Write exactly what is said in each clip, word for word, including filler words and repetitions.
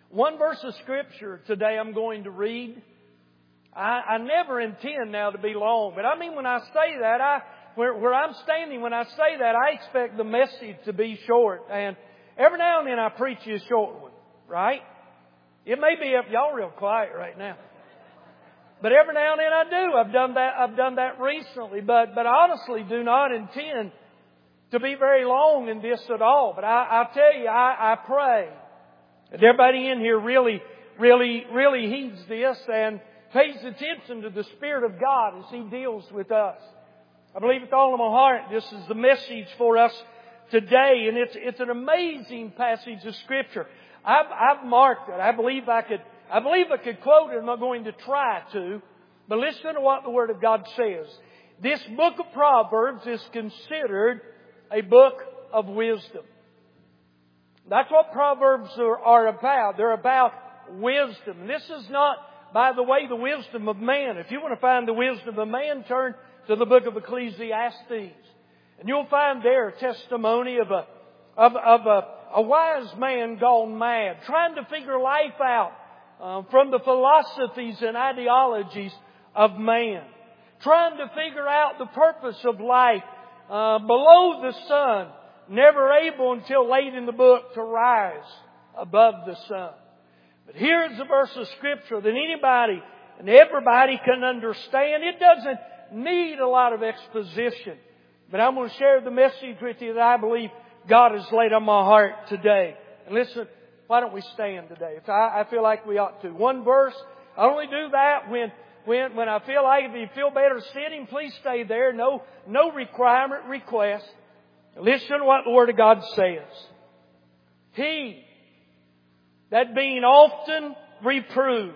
One verse of Scripture today I'm going to read. I, I never intend now to be long, but I mean when I say that, I where, where I'm standing, when I say that, I expect the message to be short. And every now and then I preach you a short one, right? It may be up, y'all real quiet right now. But every now and then I do. I've done that, I've done that recently. But, but I honestly do not intend to be very long in this at all. But I, I tell you, I, I pray that everybody in here really, really, really heeds this and pays attention to the Spirit of God as He deals with us. I believe with all of my heart this is the message for us today. And it's, it's an amazing passage of Scripture. I've, I've marked it. I believe I could, I believe I could quote it. I'm not going to try to. But listen to what the Word of God says. This book of Proverbs is considered a book of wisdom. That's what Proverbs are, are about. They're about wisdom. This is not, by the way, the wisdom of man. If you want to find the wisdom of man, turn to the book of Ecclesiastes. And you'll find there a testimony of a, of, of a, a wise man gone mad, trying to figure life out uh, from the philosophies and ideologies of man. Trying to figure out the purpose of life uh, below the sun. Never able until late in the book to rise above the sun. But here's a verse of Scripture that anybody and everybody can understand. It doesn't need a lot of exposition. But I'm going to share the message with you that I believe God has laid on my heart today. And listen, why don't we stand today? If I, I feel like we ought to. One verse. I only do that when, when, when I feel like if you feel better sitting, please stay there. No, no requirement, request. Listen to what the Word of God says. He that being often reproved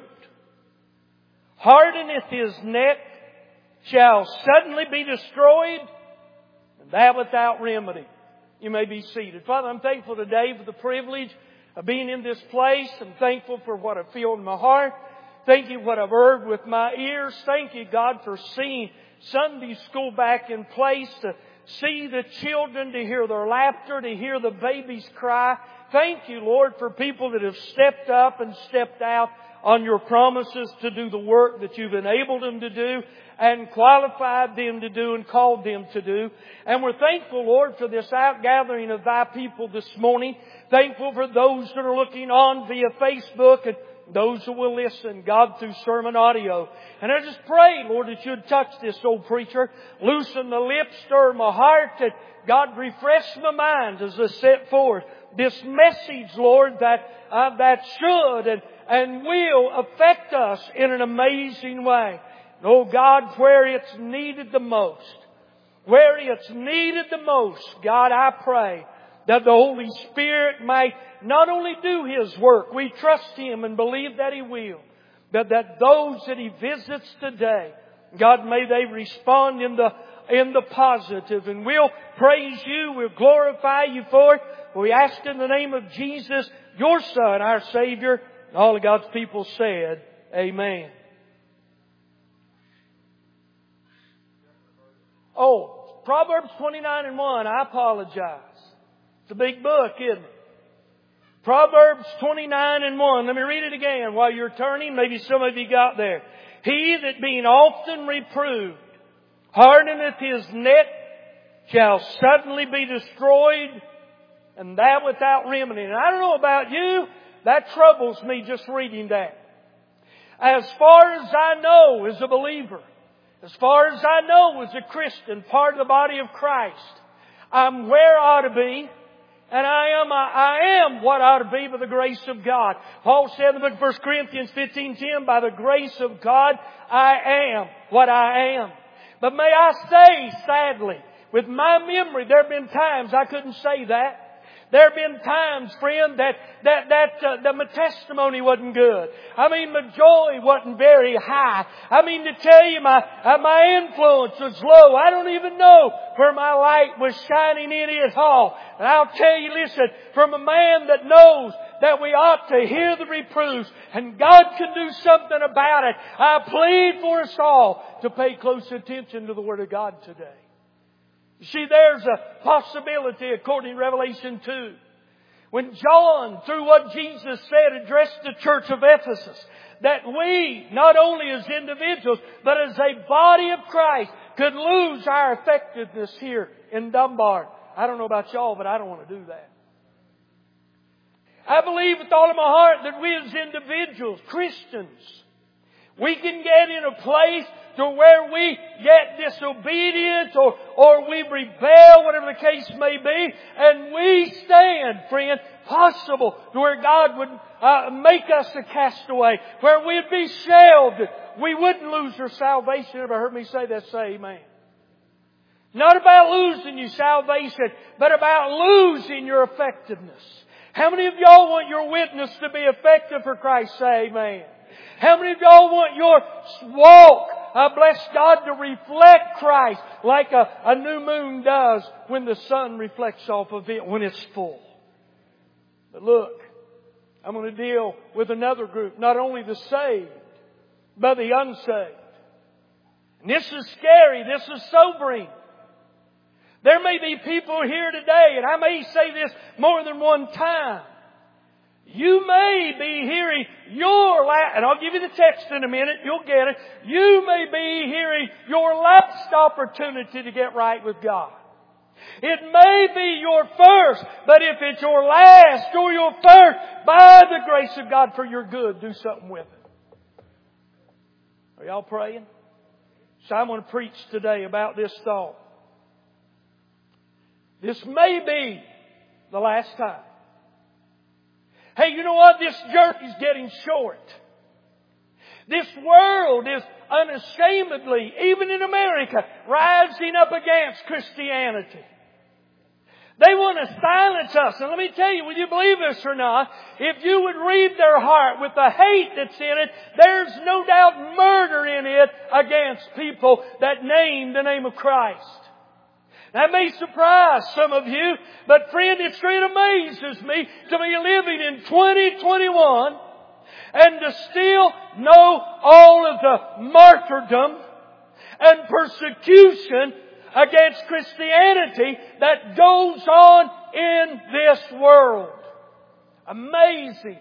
hardeneth his neck shall suddenly be destroyed, and that without remedy. You may be seated. Father, I'm thankful today for the privilege of being in this place. I'm thankful for what I feel in my heart. Thank you for what I've heard with my ears. Thank you, God, for seeing Sunday school back in place, to see the children, to hear their laughter, to hear the babies cry. Thank you, Lord, for people that have stepped up and stepped out on your promises to do the work that you've enabled them to do and qualified them to do and called them to do. And we're thankful, Lord, for this outgathering of Thy people this morning. Thankful for those that are looking on via Facebook and those who will listen, God, through sermon audio. And I just pray, Lord, that You'd touch this old preacher, loosen the lips, stir my heart, that God refresh my mind as I set forth this message, Lord, that uh, that should and, and will affect us in an amazing way. And, oh God, where it's needed the most, where it's needed the most, God, I pray that the Holy Spirit might not only do His work, we trust Him and believe that He will, but that those that He visits today, God, may they respond in the in the positive. And we'll praise You, we'll glorify You for it. We ask in the name of Jesus, Your Son, our Savior. And all of God's people said, Amen. Oh, Proverbs twenty-nine and one, I apologize. It's a big book, isn't it? Proverbs twenty-nine and one. Let me read it again while you're turning. Maybe some of you got there. He that being often reproved hardeneth his neck shall suddenly be destroyed, and that without remedy. And I don't know about you, that troubles me just reading that. As far as I know as a believer, as far as I know as a Christian, part of the body of Christ, I'm where I ought to be. And I am, I am what I ought to be by the grace of God. Paul said in the book of First Corinthians fifteen ten, by the grace of God, I am what I am. But may I say, sadly, with my memory, there have been times I couldn't say that. There have been times, friend, that that that uh, that my testimony wasn't good. I mean, my joy wasn't very high. I mean, to tell you, my uh, my influence was low. I don't even know where my light was shining in at all. And I'll tell you, listen, from a man that knows that we ought to hear the reproofs and God can do something about it, I plead for us all to pay close attention to the Word of God today. You see, there's a possibility, according to Revelation two, When John, through what Jesus said, addressed the church of Ephesus, that we, not only as individuals, but as a body of Christ, could lose our effectiveness here in Dunbar. I don't know about y'all, but I don't want to do that. I believe with all of my heart that we as individuals, Christians, we can get in a place to where we get disobedient or, or we rebel, whatever the case may be, and we stand, friend, possible to where God would uh, make us a castaway, where we'd be shelved. We wouldn't lose our salvation. Ever heard me say that? Say amen. Not about losing your salvation, but about losing your effectiveness. How many of y'all want your witness to be effective for Christ? Say amen. How many of y'all want your walk, uh, bless God, to reflect Christ like a, a new moon does when the sun reflects off of it when it's full? But look, I'm going to deal with another group, not only the saved, but the unsaved. And this is scary. This is sobering. There may be people here today, and I may say this more than one time. You may be hearing your last, and I'll give you the text in a minute, you'll get it. You may be hearing your last opportunity to get right with God. It may be your first, but if it's your last or your first, by the grace of God for your good, do something with it. Are y'all praying? So I'm going to preach today about this thought. This may be the last time. Hey, you know what? This journey's getting short. This world is unashamedly, even in America, rising up against Christianity. They want to silence us. And let me tell you, whether you believe this or not, if you would read their heart with the hate that's in it, there's no doubt murder in it against people that name the name of Christ. That may surprise some of you, but friend, it straight amazes me to be living in twenty twenty-one and to still know all of the martyrdom and persecution against Christianity that goes on in this world. Amazing.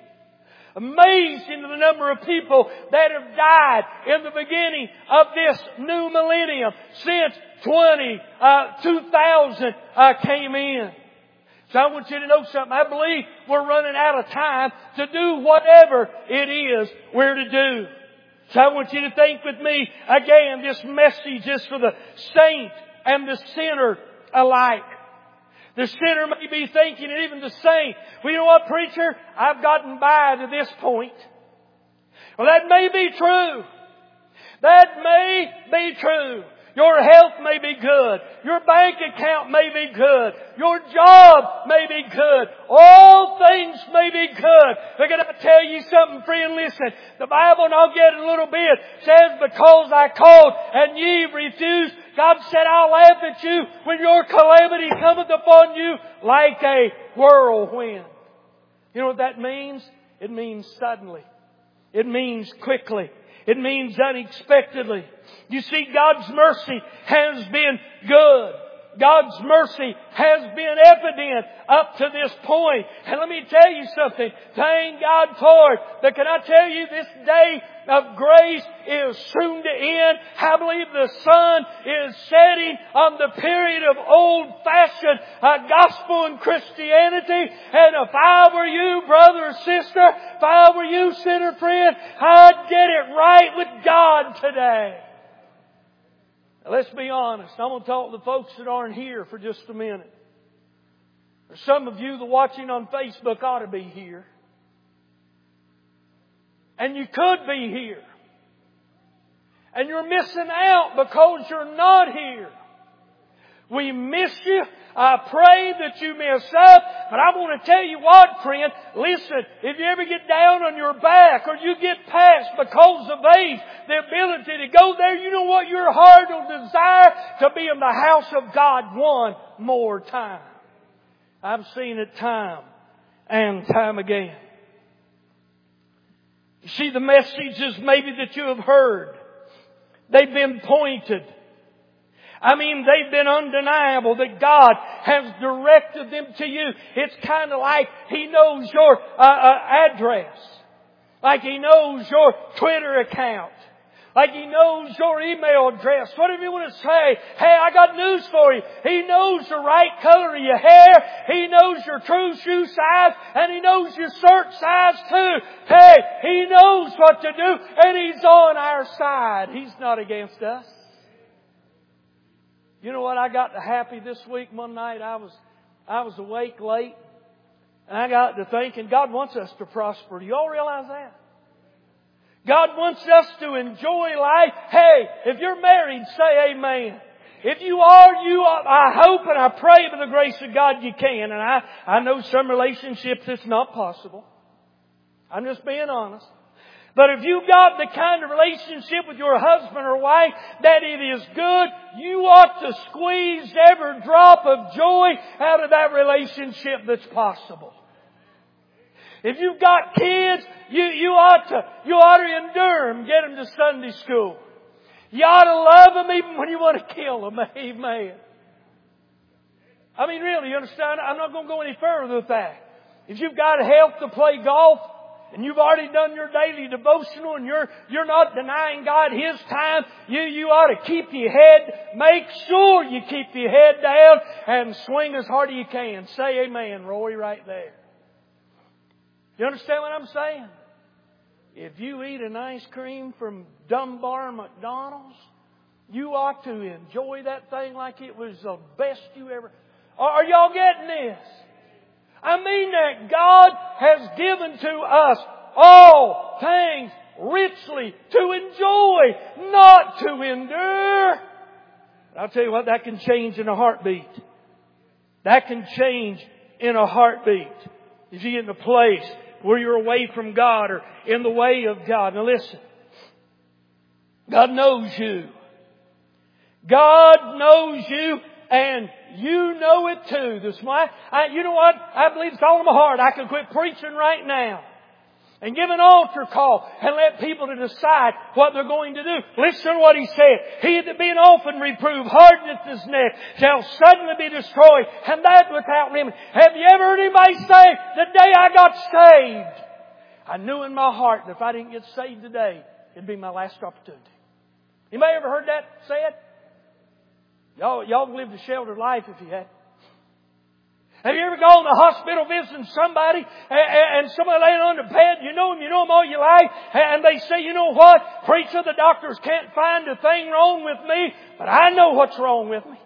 Amazing the number of people that have died in the beginning of this new millennium since twenty, uh, two thousand uh, came in. So I want you to know something. I believe we're running out of time to do whatever it is we're to do. So I want you to think with me again, this message is for the saint and the sinner alike. The sinner may be thinking, and even the saint, well, you know what, preacher? I've gotten by to this point. Well, that may be true. That may be true. Your health may be good. Your bank account may be good. Your job may be good. All things may be good. But can I tell you something, friend? Listen. The Bible, and I'll get it in a little bit, says, because I called and ye refused, God said, I'll laugh at you when your calamity cometh upon you like a whirlwind. You know what that means? It means suddenly. It means quickly. It means unexpectedly. You see, God's mercy has been good. God's mercy has been evident up to this point. And let me tell you something. Thank God for it. But can I tell you, this day of grace is soon to end. I believe the sun is setting on the period of old-fashioned uh, gospel and Christianity. And if I were you, brother or sister, if I were you, sinner friend, I'd get it right with God today. Now, let's be honest. I'm going to talk to the folks that aren't here for just a minute. There's some of you that are watching on Facebook ought to be here. And you could be here. And you're missing out because you're not here. We miss you. I pray that you miss up. But I want to tell you what, friend. Listen, if you ever get down on your back or you get past because of age, the ability to go there, you know what? Your heart will desire to be in the house of God one more time. I've seen it time and time again. You see, the messages maybe that you have heard, they've been pointed. I mean, they've been undeniable that God has directed them to you. It's kind of like He knows your uh, uh, address. Like He knows your Twitter account. Like He knows your email address. Whatever you want to say. Hey, I got news for you. He knows the right color of your hair. He knows your true shoe size. And He knows your shirt size too. Hey, He knows what to do. And He's on our side. He's not against us. You know what? I got happy this week. One night I was, I was awake late. And I got to thinking, God wants us to prosper. Do you all realize that? God wants us to enjoy life. Hey, if you're married, say amen. If you are, you are, I hope and I pray by the grace of God you can. And I, I know some relationships it's not possible. I'm just being honest. But if you've got the kind of relationship with your husband or wife that it is good, you ought to squeeze every drop of joy out of that relationship that's possible. If you've got kids, you, you ought to, you ought to endure them, get them to Sunday school. You ought to love them even when you want to kill them. Amen. I mean, really, you understand? I'm not going to go any further with that. If you've got health to play golf, and you've already done your daily devotional, and you're, you're not denying God His time, you, you ought to keep your head, make sure you keep your head down and swing as hard as you can. Say amen, Roy, right there. You understand what I'm saying? If you eat an ice cream from Dunbar McDonald's, you ought to enjoy that thing like it was the best you ever... Are y'all getting this? I mean that God has given to us all things richly to enjoy, not to endure. I'll tell you what, that can change in a heartbeat. That can change in a heartbeat. If you get in a place where you're away from God or in the way of God. Now listen. God knows you. God knows you. And you know it too. This why I, you know what? I believe it's all in my heart. I can quit preaching right now and give an altar call and let people to decide what they're going to do. Listen to what He said. He that being often reproved, hardeneth his neck, shall suddenly be destroyed, and that without remedy. Have you ever heard anybody say, the day I got saved, I knew in my heart that if I didn't get saved today, it'd be my last opportunity. Anybody ever heard that said? Y'all, y'all lived a sheltered life if you had. Have you ever gone to the hospital visiting somebody and, and somebody laying on the bed, you know them, you know them all your life, and they say, you know what, preacher, the doctors can't find a thing wrong with me, but I know what's wrong with me.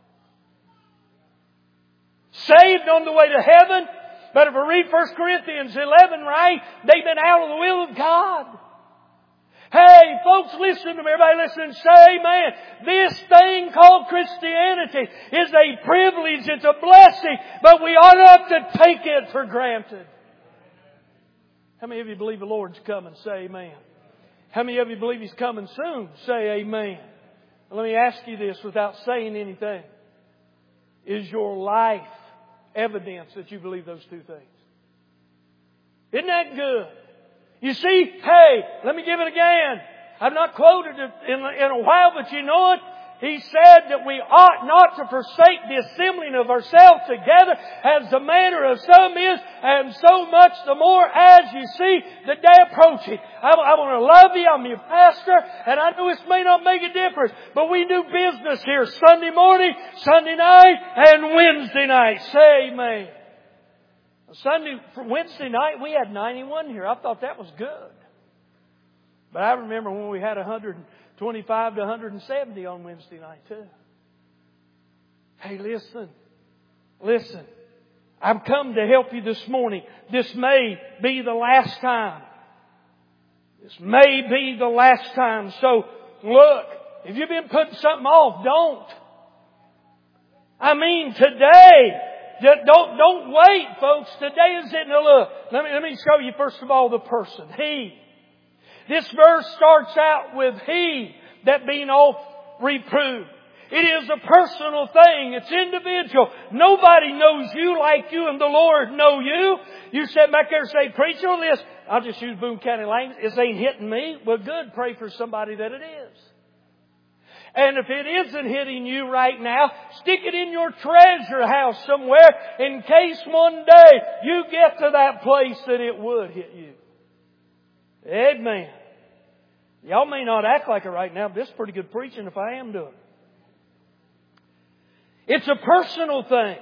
Saved on the way to heaven, but if I read First Corinthians eleven right, they've been out of the will of God. Hey, folks, listen to me. Everybody listen and say amen. This thing called Christianity is a privilege. It's a blessing. But we ought not to take it for granted. How many of you believe the Lord's coming? Say amen. How many of you believe He's coming soon? Say amen. Let me ask you this without saying anything. Is your life evidence that you believe those two things? Isn't that good? You see, hey, let me give it again. I've not quoted it in, in a while, but you know it. He said that we ought not to forsake the assembling of ourselves together as the manner of some is, and so much the more as you see the day approaching. I, I want to love you. I'm your pastor, and I know this may not make a difference, but we do business here Sunday morning, Sunday night, and Wednesday night. Say amen. Sunday, for Wednesday night, we had ninety-one here. I thought that was good. But I remember when we had one hundred twenty-five to one hundred seventy on Wednesday night too. Hey, listen. Listen. I've come to help you this morning. This may be the last time. This may be the last time. So, look, if you've been putting something off, don't. I mean, today... Don't, don't wait, folks. Today is it. Now look, let me, let me show you first of all the person. He. This verse starts out with He that being oft reproved. It is a personal thing. It's individual. Nobody knows you like you and the Lord know you. You sit back there and say, preacher, on this. I'll just use Boone County language. This ain't hitting me. Well, good. Pray for somebody that it is. And if it isn't hitting you right now, stick it in your treasure house somewhere in case one day you get to that place that it would hit you. Amen. Y'all may not act like it right now, but this is pretty good preaching if I am doing it. It's a personal thing.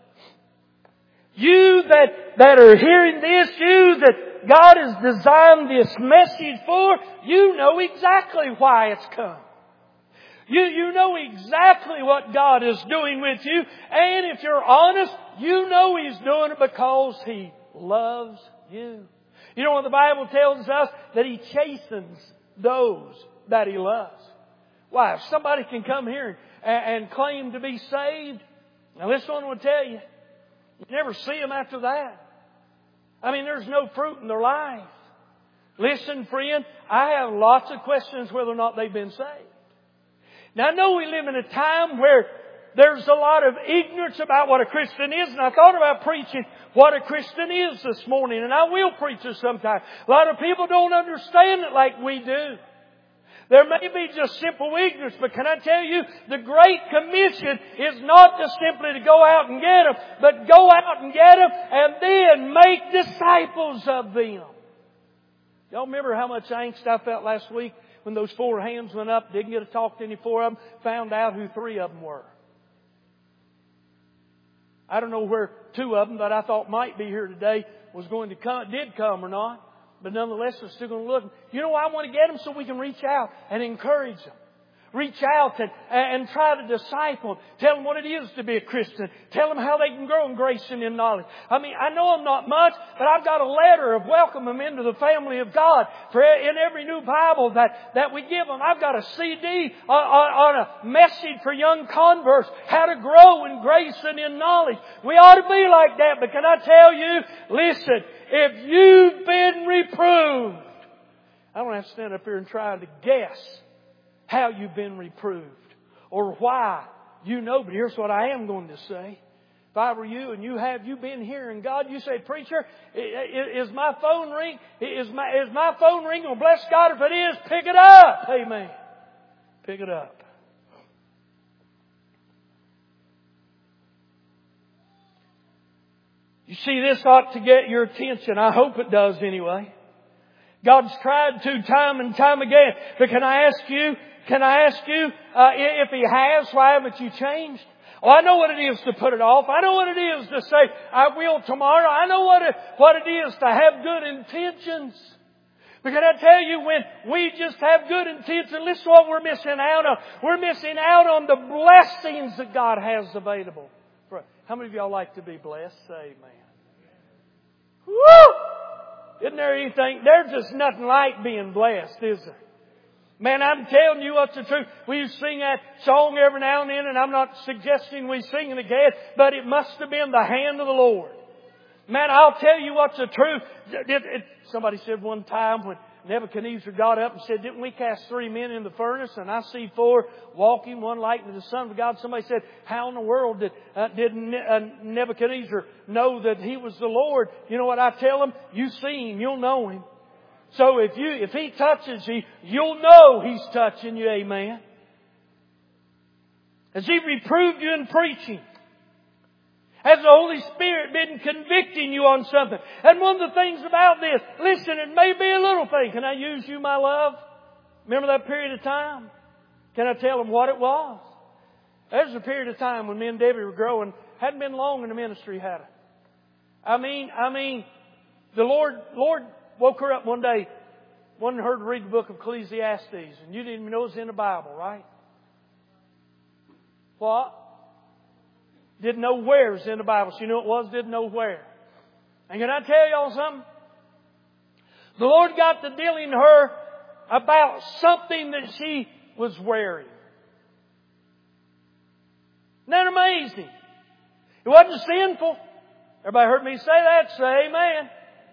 You that, that are hearing this, you that God has designed this message for, you know exactly why it's come. You, you know exactly what God is doing with you. And if you're honest, you know He's doing it because He loves you. You know what the Bible tells us? That He chastens those that He loves. Why? If somebody can come here and, and claim to be saved, now this one will tell you, you never see them after that. I mean, there's no fruit in their life. Listen, friend, I have lots of questions whether or not they've been saved. Now, I know we live in a time where there's a lot of ignorance about what a Christian is, and I thought about preaching what a Christian is this morning, and I will preach it sometime. A lot of people don't understand it like we do. There may be just simple ignorance, but can I tell you, the Great Commission is not just simply to go out and get them, but go out and get them and then make disciples of them. Y'all remember how much angst I felt last week when those four hands went up, didn't get to talk to any four of them, found out who three of them were. I don't know where two of them that I thought might be here today was going to come, did come or not. But nonetheless, we're still going to look. You know why I want to get them? So we can reach out and encourage them. Reach out and, and try to disciple them. Tell them what it is to be a Christian. Tell them how they can grow in grace and in knowledge. I mean, I know I'm not much, but I've got a letter of welcome them into the family of God. For in every new Bible that, that we give them, I've got a C D on, on, on a message for young converts. How to grow in grace and in knowledge. We ought to be like that, but can I tell you, listen, if you've been reproved, I don't have to stand up here and try to guess how you've been reproved or why. You know, but here's what I am going to say. If I were you and you have you been hearing God, you say, preacher, is my phone ring? Is my, is my phone ring? Well, bless God if it is, pick it up. Amen. Pick it up. You see, this ought to get your attention. I hope it does anyway. God's tried to time and time again. But can I ask you, can I ask you, uh, if He has, why haven't you changed? Oh, I know what it is to put it off. I know what it is to say, I will tomorrow. I know what it, what it is to have good intentions. But can I tell you, when we just have good intentions, listen to what we're missing out on. We're missing out on the blessings that God has available. How many of y'all like to be blessed? Say amen. Woo! Isn't there anything? There's just nothing like being blessed, is there? Man, I'm telling you what's the truth. We sing that song every now and then, and I'm not suggesting we sing it again, but it must have been the hand of the Lord. Man, I'll tell you what's the truth. It, it, somebody said one time when Nebuchadnezzar got up and said, didn't we cast three men in the furnace? And I see four walking, one like to the Son of God. Somebody said, how in the world did, uh, did Ne- uh, Nebuchadnezzar know that he was the Lord? You know what I tell him? You see Him, you'll know Him. So if you, if He touches you, you'll know He's touching you. Amen. Has He reproved you in preaching? Has the Holy Spirit been convicting you on something? And one of the things about this, listen, it may be a little thing. Can I use you, my love? Remember that period of time? Can I tell them what it was? There was a period of time when me and Debbie were growing. Hadn't been long in the ministry, had it? I mean, I mean, the Lord, Lord woke her up one day, wanted her to read the book of Ecclesiastes, and you didn't even know it was in the Bible, right? What? Didn't know where it was in the Bible. She knew it was, didn't know where. And can I tell y'all something? The Lord got to dealing her about something that she was wearing. Isn't that amazing? It wasn't sinful. Everybody heard me say that? Say amen.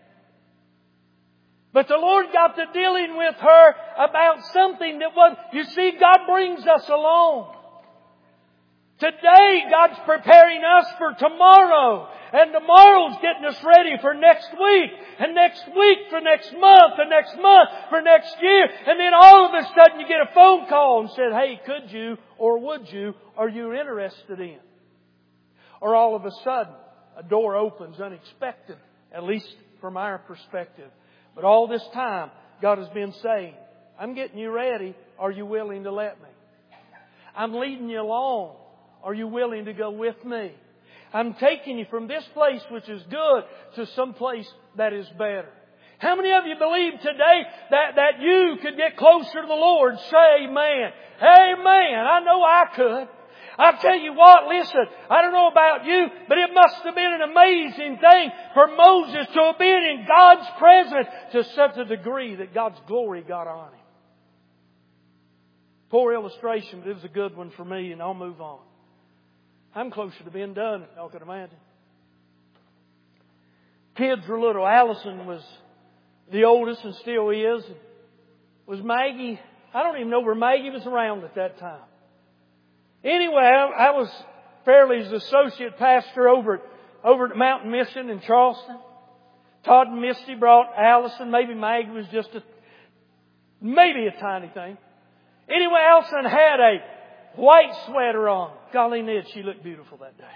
But the Lord got to dealing with her about something that was, you see, God brings us along. Today, God's preparing us for tomorrow. And tomorrow's getting us ready for next week. And next week for next month. And next month for next year. And then all of a sudden you get a phone call and said, hey, could you or would you? Are you interested in? Or all of a sudden a door opens unexpected. At least from our perspective. But all this time God has been saying, I'm getting you ready. Are you willing to let me? I'm leading you along. Are you willing to go with me? I'm taking you from this place which is good to some place that is better. How many of you believe today that, that you could get closer to the Lord? Say amen. Amen. I know I could. I'll tell you what, listen, I don't know about you, but it must have been an amazing thing for Moses to have been in God's presence to such a degree that God's glory got on him. Poor illustration, but it was a good one for me, and I'll move on. I'm closer to being done, if y'all can imagine. Kids were little. Allison was the oldest and still is. Was Maggie, I don't even know where Maggie was around at that time. Anyway, I, I was Fairley's associate pastor over at, over at Mountain Mission in Charleston. Todd and Misty brought Allison. Maybe Maggie was just a, maybe a tiny thing. Anyway, Allison had a white sweater on. Golly, Ned, she looked beautiful that day.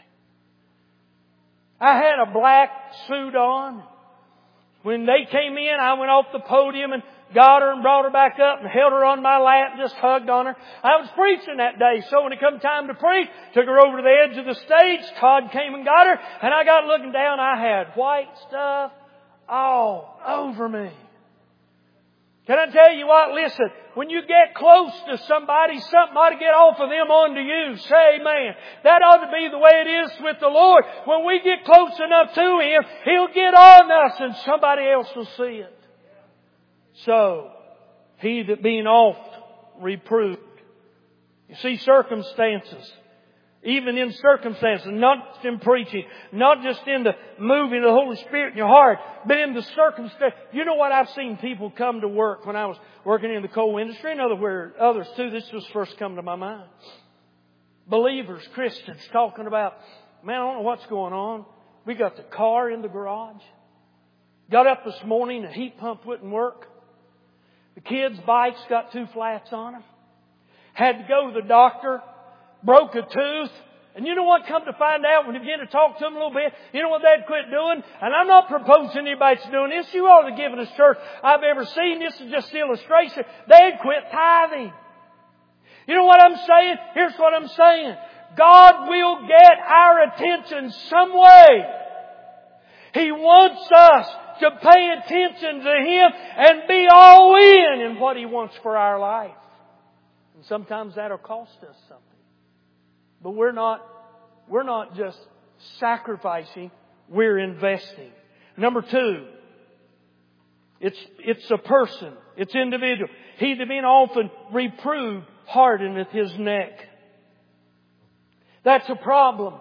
I had a black suit on. When they came in, I went off the podium and got her and brought her back up and held her on my lap and just hugged on her. I was preaching that day, so when it come time to preach, took her over to the edge of the stage. Todd came and got her, and I got looking down. I had white stuff all over me. Can I tell you what? Listen, when you get close to somebody, something ought to get off of them onto you. Say amen. That ought to be the way it is with the Lord. When we get close enough to Him, He'll get on us and somebody else will see it. So, he that being oft reproved. You see, circumstances. Even in circumstances, not in preaching, not just in the moving of the Holy Spirit in your heart, but in the circumstance. You know what? I've seen people come to work when I was working in the coal industry and other others too. This was first come to my mind. Believers, Christians, talking about, man, I don't know what's going on. We got the car in the garage. Got up this morning, the heat pump wouldn't work. The kids' bikes got two flats on them. Had to go to the doctor. Broke a tooth. And you know what? Come to find out when you begin to talk to them a little bit, you know what they'd quit doing? And I'm not proposing anybody's doing this. You ought to give in a church I've ever seen. This is just the illustration. They'd quit tithing. You know what I'm saying? Here's what I'm saying. God will get our attention some way. He wants us to pay attention to Him and be all in in what He wants for our life. And sometimes that'll cost us something. But we're not, we're not just sacrificing, we're investing. Number two, it's, it's a person, it's individual. He that being often reproved hardeneth his neck. That's a problem.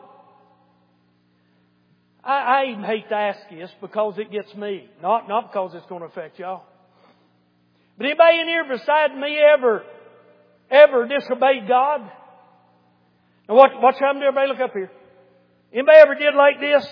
I, I even hate to ask this because it gets me, not, not because it's going to affect y'all. But anybody in here beside me ever, ever disobeyed God? Now watch, watch how I'm doing. Everybody look up here. Anybody ever did like this?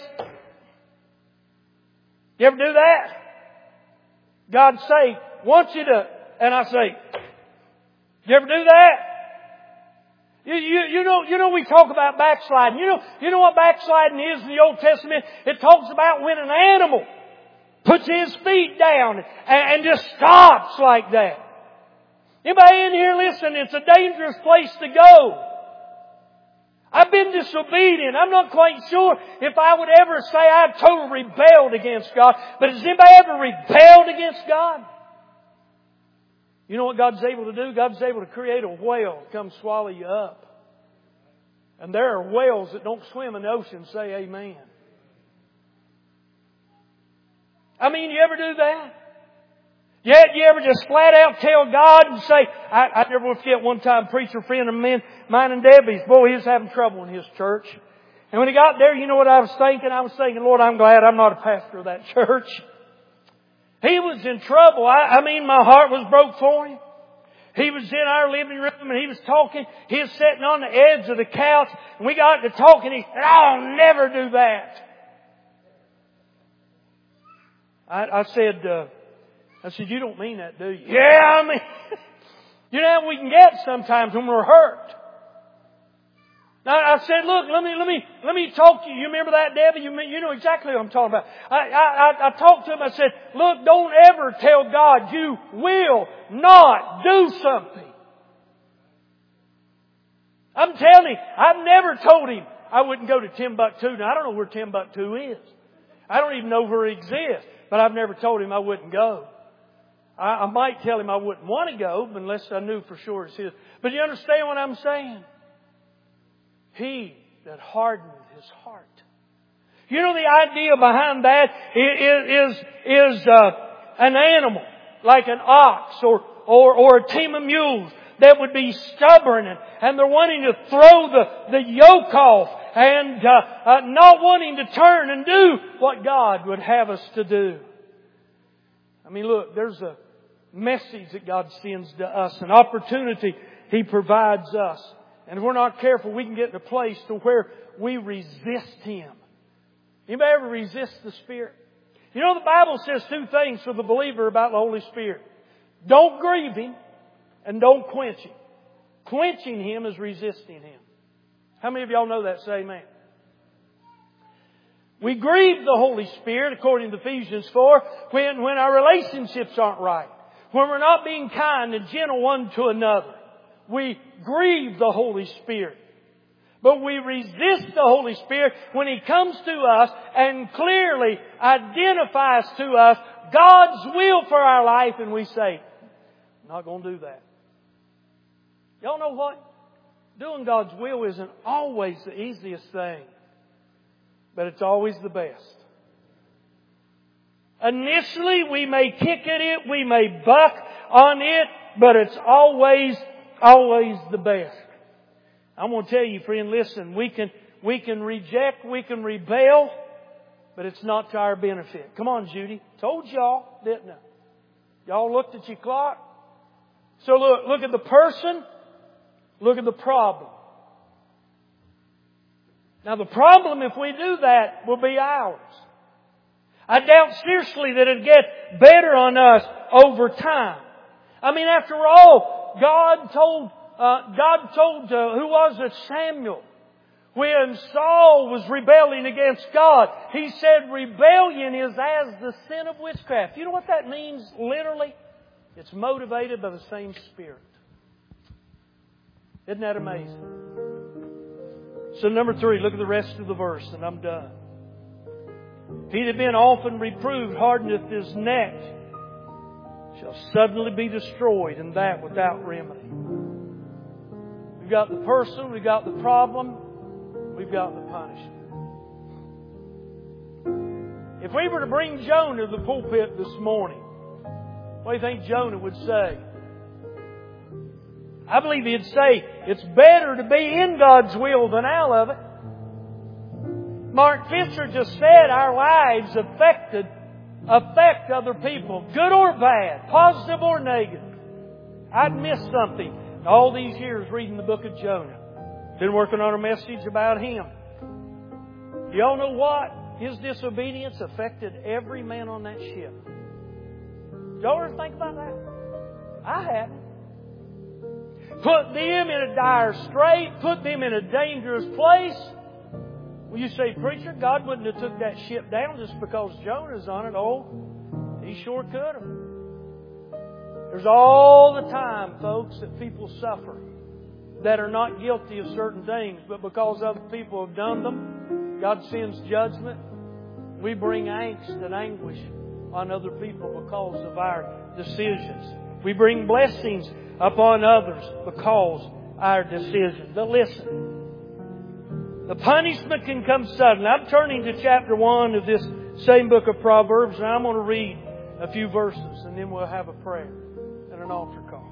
You ever do that? God say, wants you to, and I say, you ever do that? You, you, you know, you know we talk about backsliding. You know, you know what backsliding is in the Old Testament? It talks about when an animal puts his feet down and, and just stops like that. Anybody in here listen? It's a dangerous place to go. I've been disobedient. I'm not quite sure if I would ever say I've totally rebelled against God. But has anybody ever rebelled against God? You know what God's able to do? God's able to create a whale to come swallow you up. And there are whales that don't swim in the ocean. Say amen. I mean, you ever do that? Yeah, you ever just flat out tell God and say, I, I never will forget one time a preacher friend of mine, mine and Debbie's, boy, he was having trouble in his church. And when he got there, you know what I was thinking? I was thinking, Lord, I'm glad I'm not a pastor of that church. He was in trouble. I, I mean, my heart was broke for him. He was in our living room and he was talking. He was sitting on the edge of the couch and we got to talking. He said, I'll never do that. I, I said, uh, I said, you don't mean that, do you? Yeah, I mean, you know how we can get sometimes when we're hurt. Now, I said, look, let me, let me, let me talk to you. You remember that, Debbie? You, you know exactly what I'm talking about. I, I, I talked to him. I said, look, don't ever tell God you will not do something. I'm telling you, I've never told him I wouldn't go to Timbuktu. Now, I don't know where Timbuktu is. I don't even know where it exists. But I've never told him I wouldn't go. I, I might tell him I wouldn't want to go unless I knew for sure it's his. But you understand what I'm saying? He that hardened his heart. You know the idea behind that is, is, is uh, an animal like an ox or, or, or a team of mules that would be stubborn and, and they're wanting to throw the, the yoke off and uh, uh, not wanting to turn and do what God would have us to do. I mean, look, there's a message that God sends to us, an opportunity He provides us. And if we're not careful, we can get in a place to where we resist Him. Anybody ever resist the Spirit? You know, the Bible says two things for the believer about the Holy Spirit. Don't grieve Him and don't quench Him. Quenching Him is resisting Him. How many of y'all know that? Say amen. We grieve the Holy Spirit, according to Ephesians four, when, when our relationships aren't right. When we're not being kind and gentle one to another. We grieve the Holy Spirit. But we resist the Holy Spirit when He comes to us and clearly identifies to us God's will for our life and we say, I'm not going to do that. Y'all know what? Doing God's will isn't always the easiest thing. But it's always the best. Initially we may kick at it, we may buck on it, but it's always Always the best. I'm going to tell you, friend, listen, we can, we can reject, we can rebel, but it's not to our benefit. Come on, Judy. Told y'all, didn't I? Y'all looked at your clock. So look, look at the person, look at the problem. Now the problem, if we do that, will be ours. I doubt seriously that it'll get better on us over time. I mean, after all, God told, uh, God told, uh, who was it? Samuel. When Saul was rebelling against God, He said rebellion is as the sin of witchcraft. You know what that means literally? It's motivated by the same Spirit. Isn't that amazing? So number three, look at the rest of the verse and I'm done. He that had been often reproved hardeneth his neck, shall suddenly be destroyed, and that without remedy. We've got the person, we've got the problem, we've got the punishment. If we were to bring Jonah to the pulpit this morning, what do you think Jonah would say? I believe he'd say, it's better to be in God's will than out of it. Mark Fisher just said our lives affected affect other people, good or bad, positive or negative. I'd missed something all these years reading the book of Jonah. Been working on a message about him. Y'all know what? His disobedience affected every man on that ship. Y'all ever think about that? I hadn't. Put them in a dire strait, put them in a dangerous place. Well, you say, preacher, God wouldn't have took that ship down just because Jonah's on it. Oh, He sure could have. There's all the time, folks, that people suffer that are not guilty of certain things, but because other people have done them, God sends judgment. We bring angst and anguish on other people because of our decisions. We bring blessings upon others because of our decisions. But listen. The punishment can come suddenly. I'm turning to chapter one of this same book of Proverbs, and I'm going to read a few verses, and then we'll have a prayer and an altar call.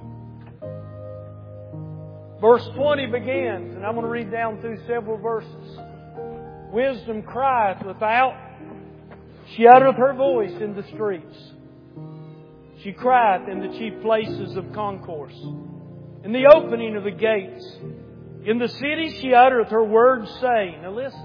Verse twenty begins, and I'm going to read down through several verses. Wisdom crieth without, she uttereth her voice in the streets. She crieth in the chief places of concourse. In the opening of the gates. In the city she uttereth her words, saying. Now listen.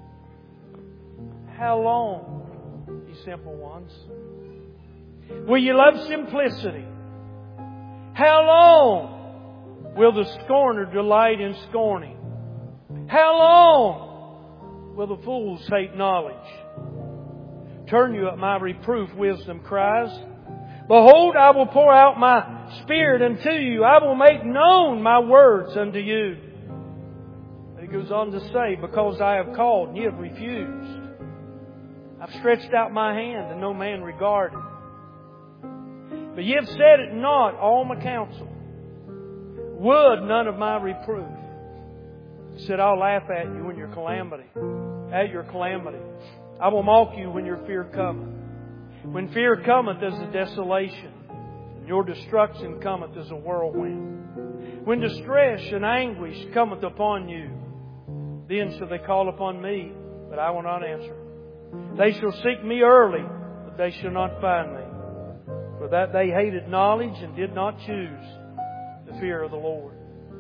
How long, ye simple ones, will you love simplicity? How long will the scorner delight in scorning? How long will the fools hate knowledge? Turn you at my reproof, wisdom cries. Behold, I will pour out my Spirit unto you. I will make known my words unto you. He goes on to say, because I have called and ye have refused. I've stretched out my hand and no man regarded. But ye have said it not, all my counsel. Would none of my reproof. He said, I'll laugh at you in your calamity. At your calamity. I will mock you when your fear cometh. When fear cometh as a desolation, and your destruction cometh as a whirlwind. When distress and anguish cometh upon you, then shall they call upon me, but I will not answer. They shall seek me early, but they shall not find me. For that they hated knowledge and did not choose the fear of the Lord.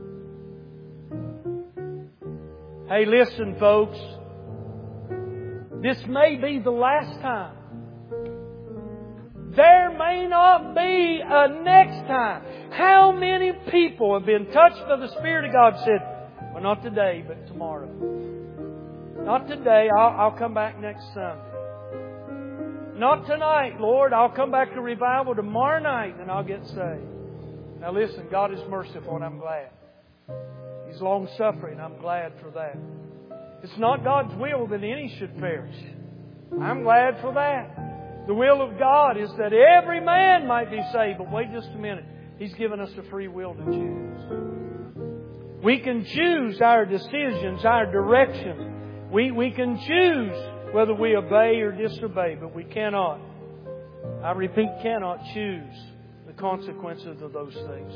Hey, listen, folks. This may be the last time. There may not be a next time. How many people have been touched by the Spirit of God and said, well, not today, but tomorrow. Not today, I'll, I'll come back next Sunday. Not tonight, Lord, I'll come back to revival tomorrow night and I'll get saved. Now listen, God is merciful and I'm glad. He's long-suffering, I'm glad for that. It's not God's will that any should perish. I'm glad for that. The will of God is that every man might be saved. But wait just a minute. He's given us a free will to choose. We can choose our decisions, our directions. We, we can choose whether we obey or disobey, but we cannot, I repeat, cannot choose the consequences of those things.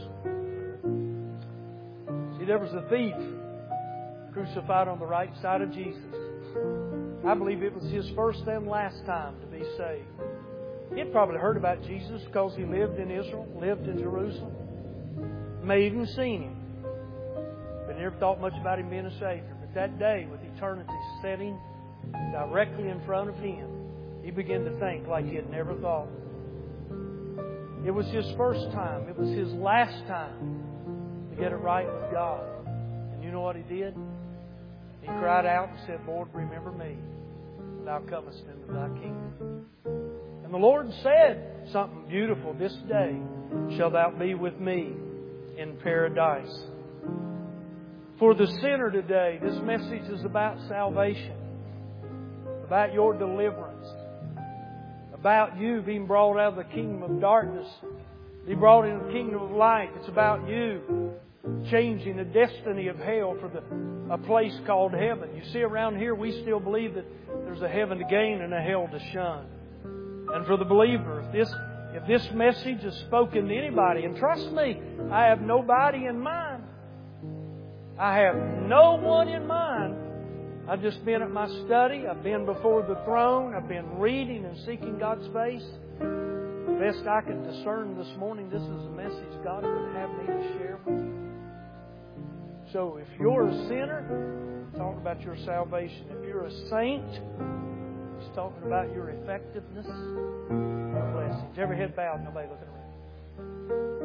See, there was a thief crucified on the right side of Jesus. I believe it was his first and last time to be saved. He had probably heard about Jesus because he lived in Israel, lived in Jerusalem. May even seen Him. But never thought much about Him being a Savior. But that day, with eternity setting directly in front of him, he began to think like he had never thought. It was his first time. It was his last time to get it right with God. And you know what he did? He cried out and said, Lord, remember me, when Thou comest into Thy kingdom. And the Lord said something beautiful. This day shalt thou be with me in paradise. For the sinner today, this message is about salvation, about your deliverance, about you being brought out of the kingdom of darkness, be brought into the kingdom of light. It's about you changing the destiny of hell for the, a place called heaven. You see, around here we still believe that there's a heaven to gain and a hell to shun. And for the believer, if this if this message is spoken to anybody, and trust me, I have nobody in mind. I have no one in mind. I've just been at my study. I've been before the throne. I've been reading and seeking God's face. The best I could discern this morning, this is the message God would have me to share with you. So if you're a sinner, He's talking about your salvation. If you're a saint, He's talking about your effectiveness and blessings. Every head bowed, nobody looking around.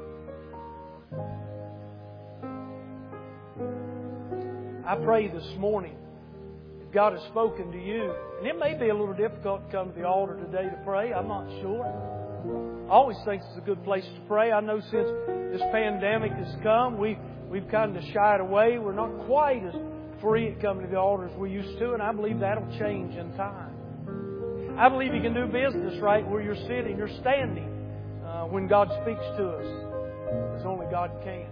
I pray this morning, if God has spoken to you, and it may be a little difficult to come to the altar today to pray, I'm not sure. I always think it's a good place to pray. I know since this pandemic has come, we, we've kind of shied away. We're not quite as free at coming to the altar as we used to, and I believe that'll change in time. I believe you can do business right where you're sitting or standing uh, when God speaks to us, as only God can.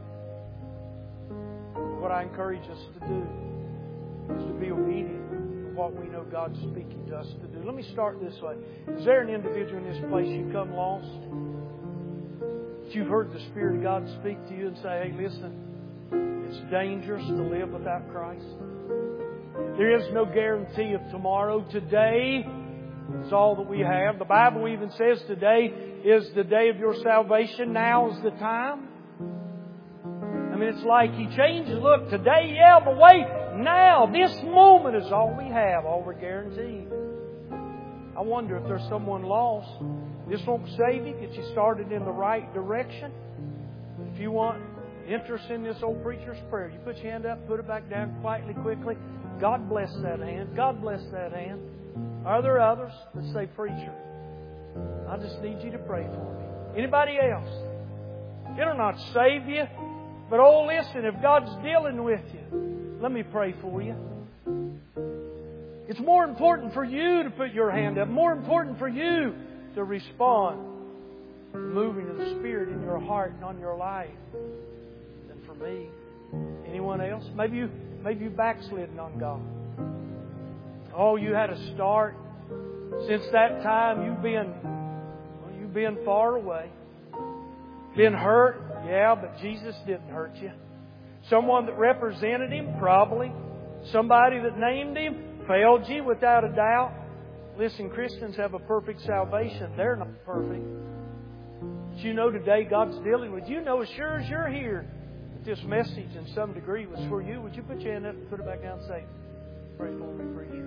What I encourage us to do is to be obedient to what we know God's speaking to us to do. Let me start this way. Is there an individual in this place you come lost? That you've heard the Spirit of God speak to you and say, hey, listen, it's dangerous to live without Christ. There is no guarantee of tomorrow. Today is all that we have. The Bible even says today is the day of your salvation. Now is the time. I mean, it's like He changes. Look, today, yeah, but wait, now, this moment is all we have, all we're guaranteed. I wonder if there's someone lost. This won't save you, get you started in the right direction. If you want interest in this old preacher's prayer, you put your hand up, put it back down quietly, quickly. God bless that hand. God bless that hand. Are there others that say, preacher, I just need you to pray for me? Anybody else? It'll not save you. But oh, listen, if God's dealing with you, let me pray for you. It's more important for you to put your hand up. More important for you to respond to the moving of the Spirit in your heart and on your life than for me. Anyone else? Maybe you, maybe you backslidden on God. Oh, you had a start. Since that time, you've been, well, you've been far away. Been hurt? Yeah, but Jesus didn't hurt you. Someone that represented Him? Probably. Somebody that named Him? Failed you without a doubt. Listen, Christians have a perfect salvation. They're not perfect. But you know today God's dealing with you. You know as sure as you're here that this message in some degree was for you. Would you put your hand up and put it back down and say, pray for me, preacher.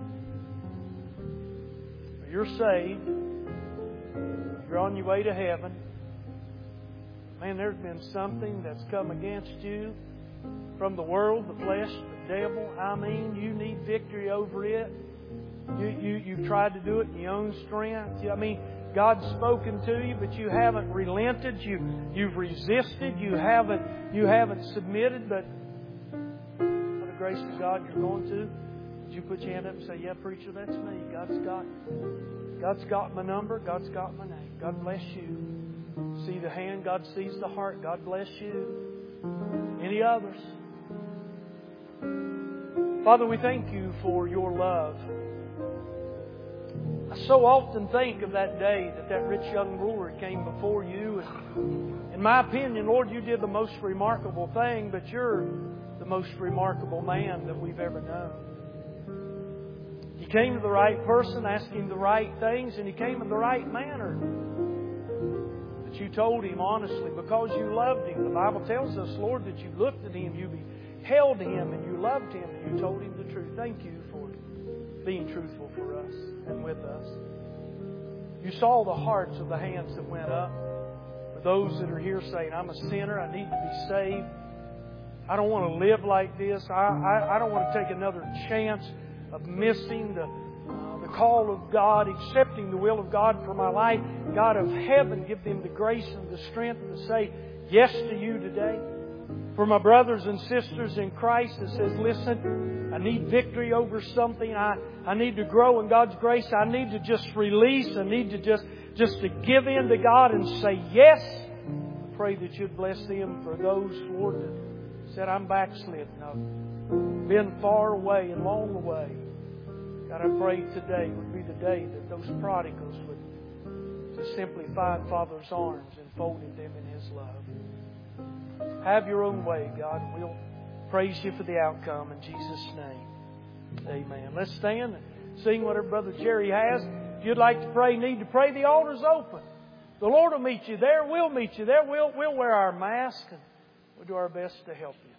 You're saved. You're on your way to heaven. Man, there's been something that's come against you from the world, the flesh, the devil. I mean, you need victory over it. You, you, you've tried to do it in your own strength. I mean, God's spoken to you, but you haven't relented. You, you've resisted. You haven't, you haven't submitted. But by the grace of God, you're going to. Would you put your hand up and say, yeah, preacher, that's me. God's got, God's got my number. God's got my name. God bless you. See the hand, God sees the heart. God bless you. Any others? Father, we thank you for your love. I so often think of that day that that rich young ruler came before you. And in my opinion, Lord, you did the most remarkable thing, but you're the most remarkable man that we've ever known. He came to the right person, asking the right things, and He came in the right manner. You told Him honestly because you loved Him. The Bible tells us, Lord, that you looked at Him, you beheld Him, and you loved Him, and you told Him the truth. Thank you for being truthful for us and with us. You saw the hearts of the hands that went up. For those that are here saying, I'm a sinner, I need to be saved. I don't want to live like this. I, I, I don't want to take another chance of missing the call of God, accepting the will of God for my life. God of heaven, give them the grace and the strength to say yes to you today. For my brothers and sisters in Christ that says, listen, I need victory over something. I, I need to grow in God's grace. I need to just release. I need to just, just to give in to God and say yes. I pray that you'd bless them. For those, Lord, that said, I'm backslidden. I've been far away and long away. God, I pray today would be the day that those prodigals would just simply find Father's arms and folding them in His love. Have your own way, God. We'll praise you for the outcome in Jesus' name. Amen. Let's stand and sing whatever Brother Jerry has. If you'd like to pray, need to pray, the altar's open. The Lord will meet you there. We'll meet you there. We'll, we'll wear our mask and we'll do our best to help you.